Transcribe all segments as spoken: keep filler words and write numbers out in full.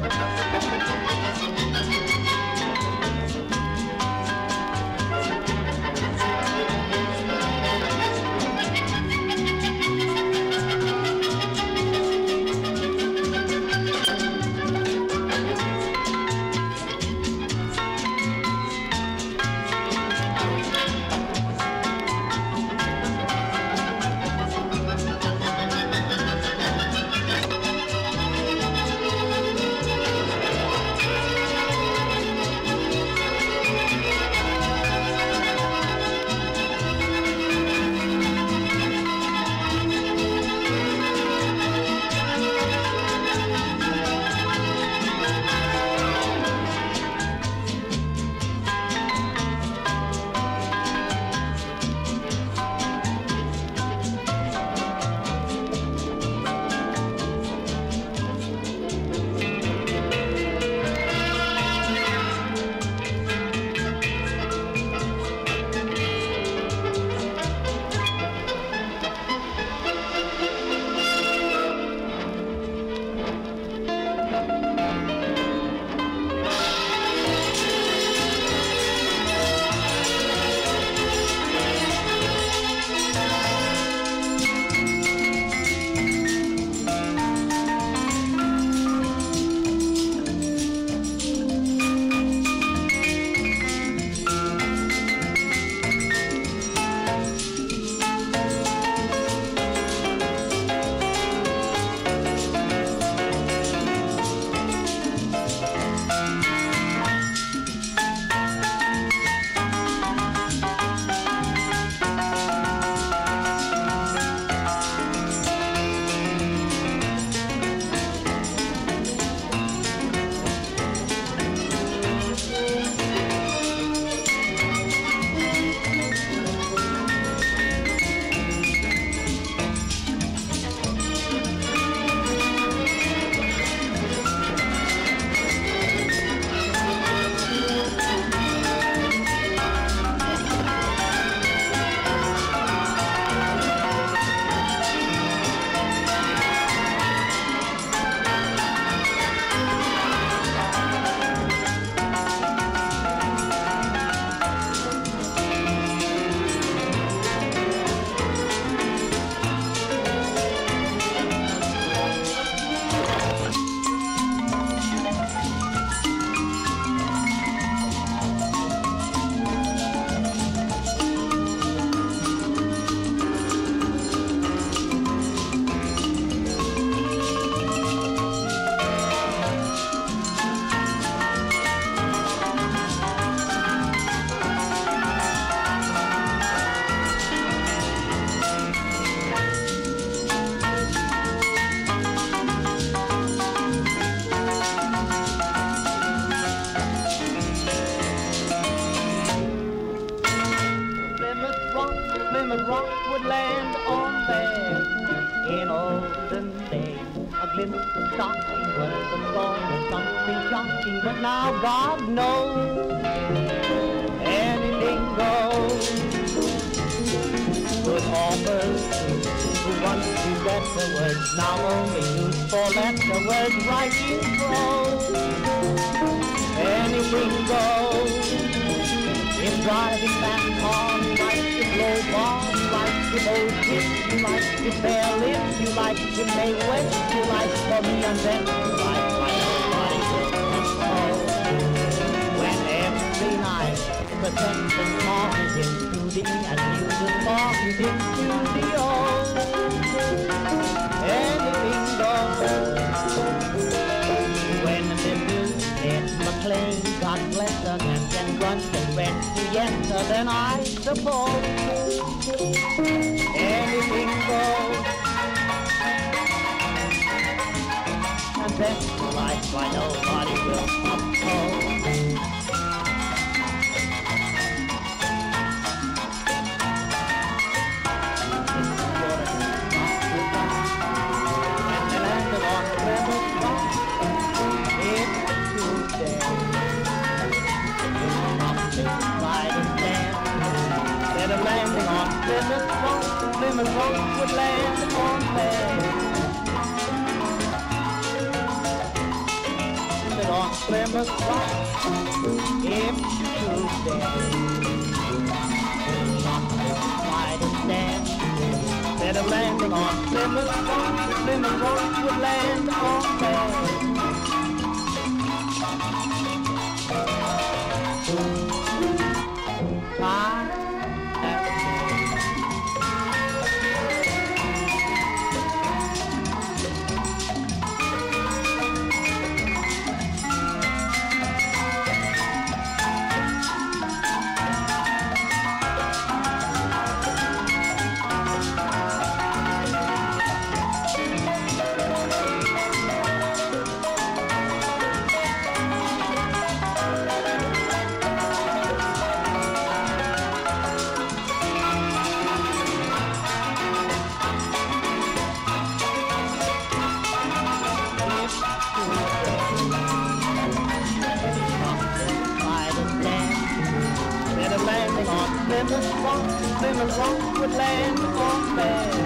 Plymouth Rock would land on there in olden days. A glimpse of stocking was the thought of something shocking, but now God knows anything goes. Good authors who once knew better words now only use four-letter words writing prose. Anything goes. In driving that car, you like to blow bars, you like to blow tips, you like to fail lips, you like to make west, you like for me and then you like why nobody will control. When every night the sentence marches into the and uses marches into the old, anything goes. When Missus Ed McLean, God bless her, and then grunts and rents to yes her, then I suppose anything goes. And that's the life why nobody will oppose. When they landed on Plymouth Rock, it's Tuesday. Ride and dance. Instead of landing on Plymouth Rock, Plymouth Rock would land on there. on Plymouth Rock. If you dare, not to fight and stand. Instead of landing on Plymouth Rock, Plymouth Rock would land on there. I Plymouth Rock, Plymouth Rock would land on there.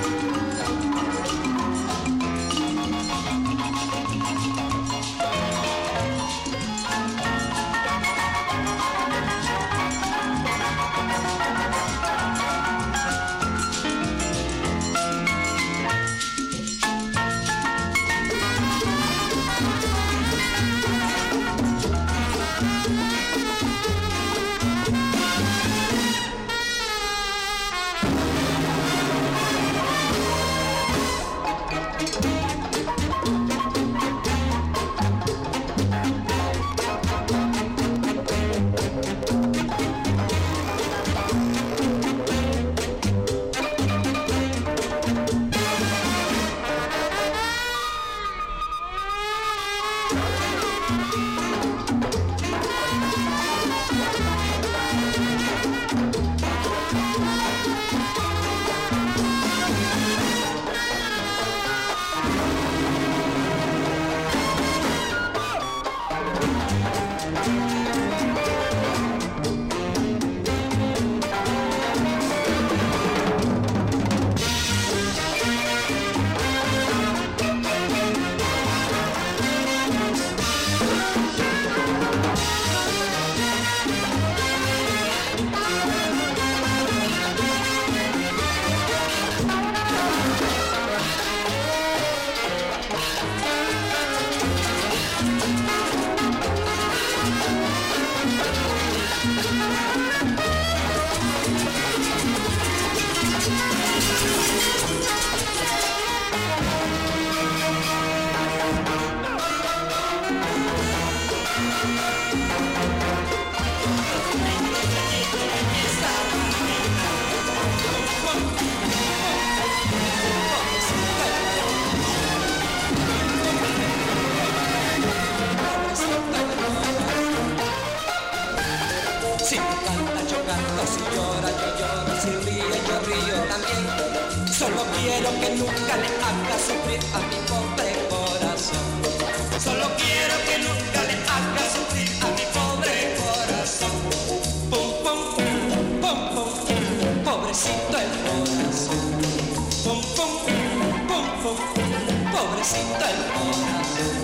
Solo quiero que nunca le haga sufrir a mi pobre corazón. Solo quiero que nunca le haga sufrir a mi pobre corazón. Pum, pum, pum, pum, pum, pobrecito el corazón. Pum, pum, pum, pum, pobrecito el corazón.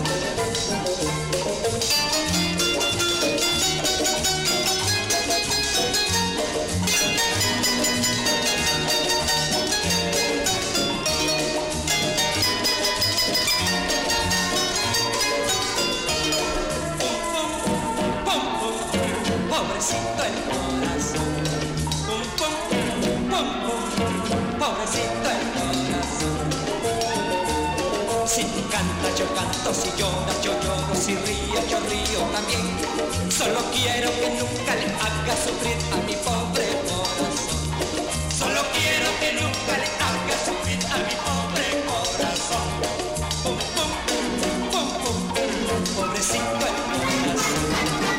Pobrecito el corazón, pum, pum, pum, pum, pobrecito el corazón. Si tú cantas, yo canto, si lloras, yo lloro, si río, yo río también. Solo quiero que nunca le haga sufrir a mi pobre corazón. Solo quiero que nunca le haga sufrir a mi pobre corazón. Pum, pum, pum, pum, pobrecito el corazón.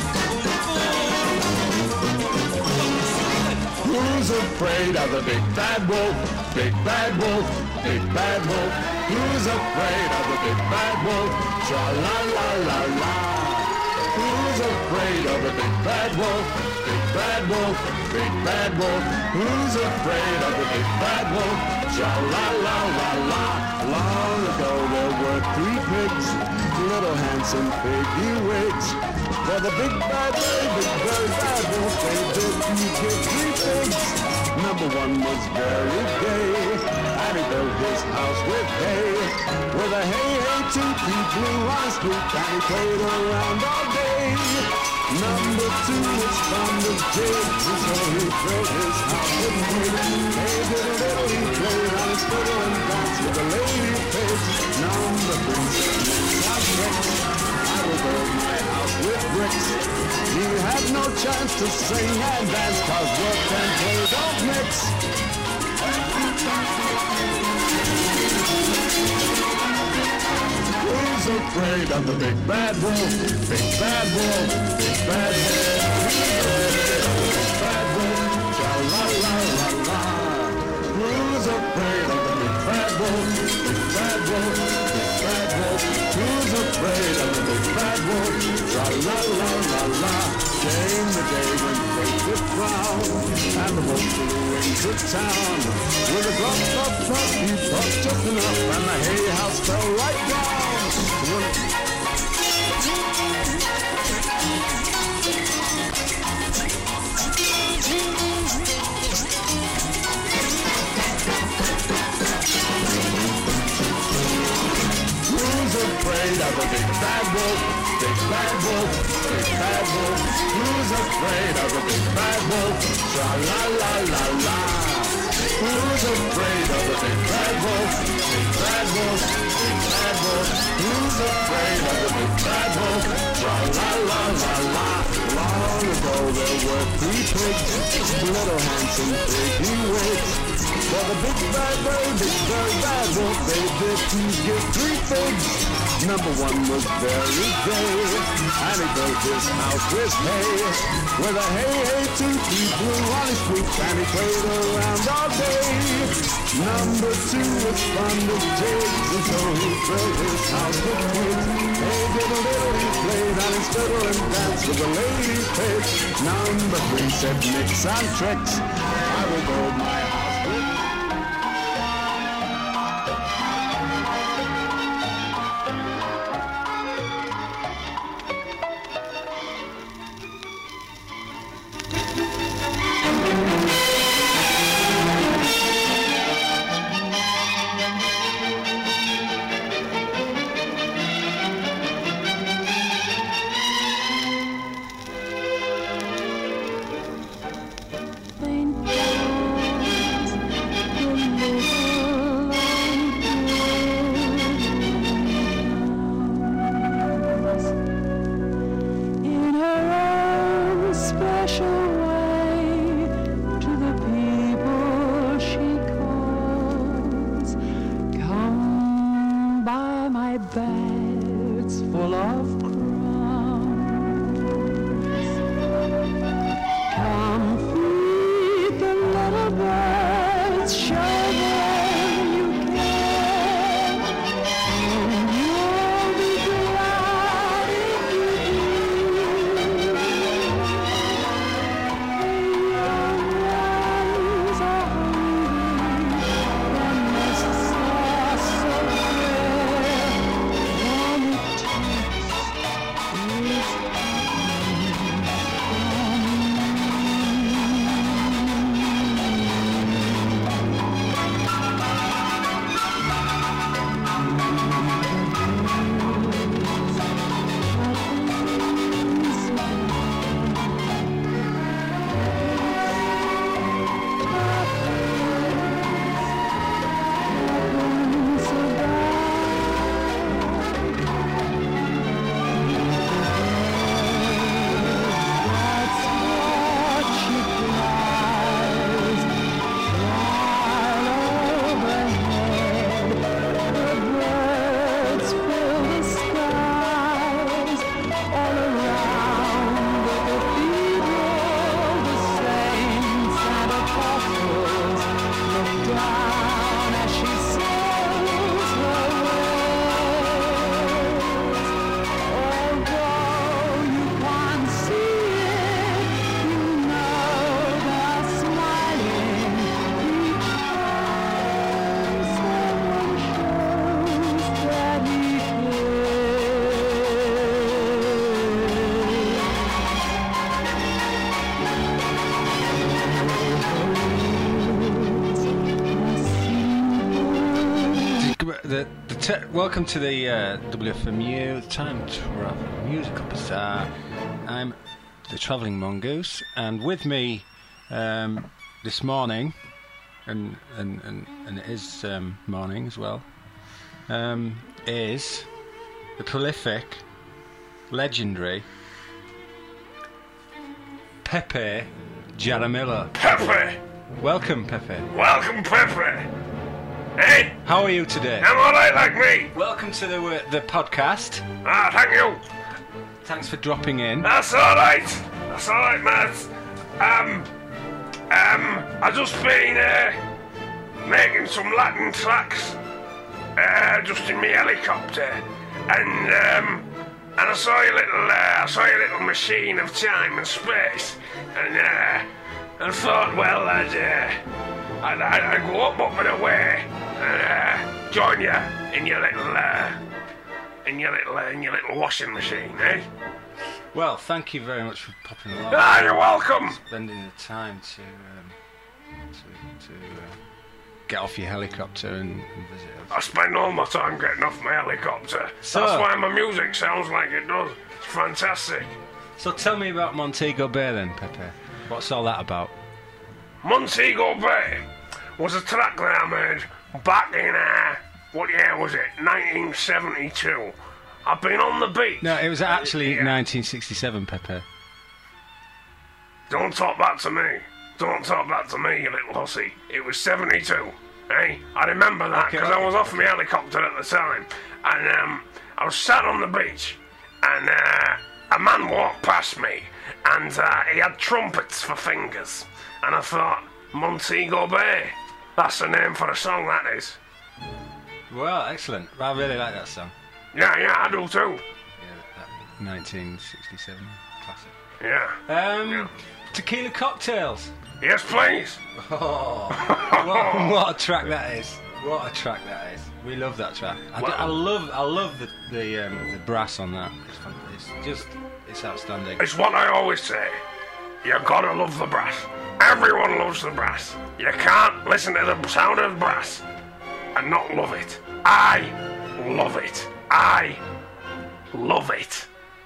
Who's afraid of the big bad wolf? Big bad wolf, big bad wolf. Who's afraid of the big bad wolf? Tra la la la la. Who's afraid of the big bad wolf? Big bad wolf, big bad wolf. Who's afraid of the big bad wolf? Sha-la-la-la-la. Long ago there were three pigs, little handsome piggy wigs. For the big bad, very big, very bad wolf, they did get three pigs. Number one was very gay, and he built his house with hay. With a hay, hay, toot, he blew on his flute, and he played around all day. Number two was fond of jigs, and so he built his house with pigs. Hey, did a little, he played on his fiddle and danced with the lady pigs. Number three said, "Sound tricks, I will build my house with bricks." He had no chance to sing and dance, 'cause work and play don't mix. Who's afraid of the big bad wolf? Big bad wolf, big bad wolf. Big bad wolf, sha-la-la-la-la. Who's afraid of the big bad wolf? Big bad wolf, big bad wolf. Who's afraid of the big bad wolf? Sha-la-la-la-la. Came the day when fate would frown, and the wolf flew into town. With a drop, drop, drop, he dropped just enough, and the hay house fell right down. When it Who's afraid of a big bad wolf? Big bad wolf, big bad wolf. Who's afraid of a big bad wolf? Tra-la-la-la-la. Who's afraid of a big bad wolf? Big bad wolf, big bad wolf. Who's afraid of a big bad wolf? Tra-la-la-la-la. Long ago there were three pigs, little handsome piggy wigs. For the big bad, very big, very bad wolf, they did get three pigs. Number one was very gay, and he built his house with hay. With a hay, hay, toot, he blew on his flute, and he played around all day. Number two was fond of jigs, and so he built his house with pigs. Hey, did a little, he played on his fiddle and danced with the lady pig. Number three said, "Nix and tricks, I will build my house with." Thank you. to, welcome to the uh, W F M U Time Travel Musical Bazaar. I'm the Travelling Mongoose, and with me um, this morning, and and, and, and it is um, morning as well, um, is the prolific, legendary Pepe Jaramillo. Pepe! Welcome, Pepe. Welcome, Pepe! Hey! How are you today? I'm alright like me! Welcome to the uh, the podcast. Ah, thank you! Thanks for dropping in. That's alright! That's alright, Matt. Um, um, I've just been, uh, making some Latin tracks, uh, just in my helicopter, and, um, and I saw your little, uh, I saw your little machine of time and space, and, uh, and thought, well, I'd, uh, I'd, I'd, I'd go up, up and away, and, uh, join you in your little, uh, in your little, uh, in your little washing machine, eh? Well, thank you very much for popping along. Ah, you're welcome! Spending the time to um, to, to uh, get off your helicopter and, and visit us. I spend all my time getting off my helicopter. So- That's why my music sounds like it does. It's fantastic. So tell me about Montego Bay then, Pepe. What's all that about? Montego Bay was a track that I made back in, uh, what year was it? nineteen seventy-two. I've been on the beach. No, it was actually Yeah. nineteen sixty-seven, Pepe. Don't talk back to me. Don't talk back to me, you little hussy. It was seventy-two. Eh? I remember that Okay, because okay. I was off my helicopter at the time. And um, I was sat on the beach and uh, a man walked past me and uh, he had trumpets for fingers. And I thought, Montego Bay. That's the name for a song, that is. Well, excellent. I really like that song. Yeah, yeah, I do too. Yeah, that nineteen sixty-seven classic. Yeah. Um, Yeah. Tequila Cocktails. Yes, please. Oh, what, what a track that is! What a track that is! We love that track. I, do- Wow. I love, I love the the, um, the brass on that. It's, fun. It's just, it's outstanding. It's what I always say. You gotta love the brass. Everyone loves the brass. You can't listen to the sound of brass and not love it. I love it. I love it.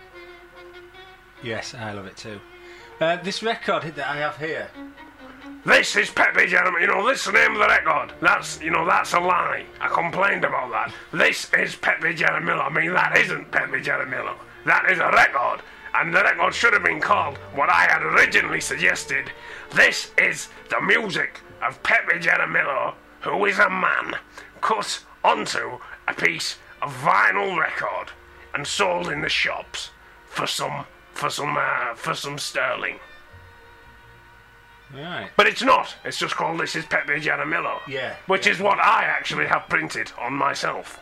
Yes, I love it too. Uh, this record that I have here. This is Pepe Jaramillo. You know, this is the name of the record. That's, you know, that's a lie. I complained about that. This is Pepe Jaramillo. I mean, that isn't Pepe Jaramillo. That is a record. And the record should have been called what I had originally suggested. This is the music of Pepe Jaramillo, who is a man cut onto a piece of vinyl record and sold in the shops for some, for some, uh, for some sterling. Right. But it's not. It's just called This is Pepe Jaramillo. Yeah, Which yeah. is what I actually have printed on myself.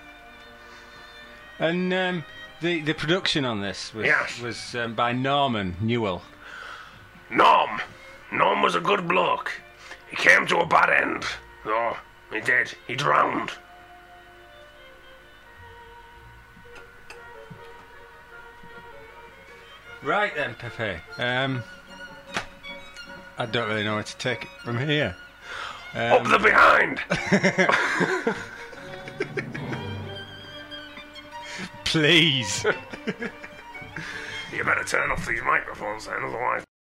And um, the the production on this was Yes. was um, by Norman Newell. Norm. Norm was a good bloke. He came to a bad end. Oh, he did. He drowned. Right then, Pepe. Um, I don't really know where to take it from here. Up the behind. Please. You better turn off these microphones then, otherwise